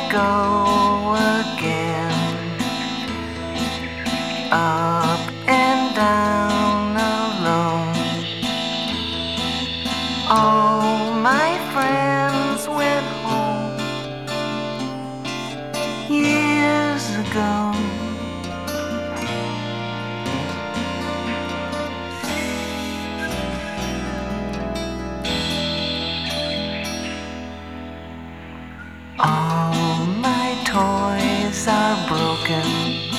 go again, up and down alone. All my friends went home years ago. All my toys are broken,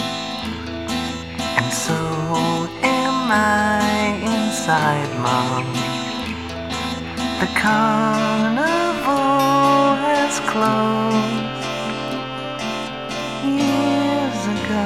and so am I inside, Mom. The carnival has closed years ago.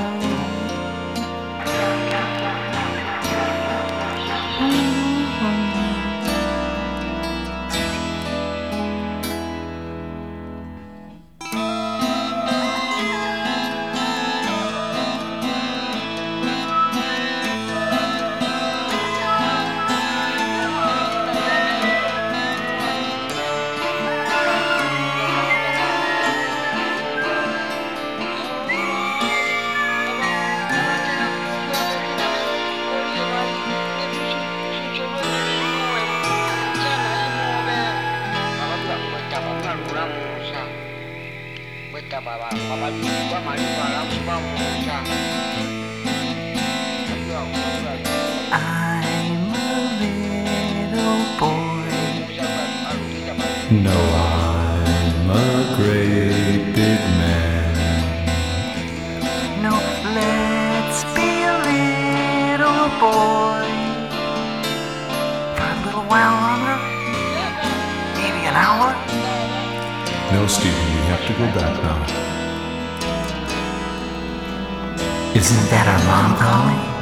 I'm a little boy. No, I'm a great big man. No, let's be a little boy for a little while longer, maybe an hour. No, Stephen, we have to go back now. Isn't that our mom calling?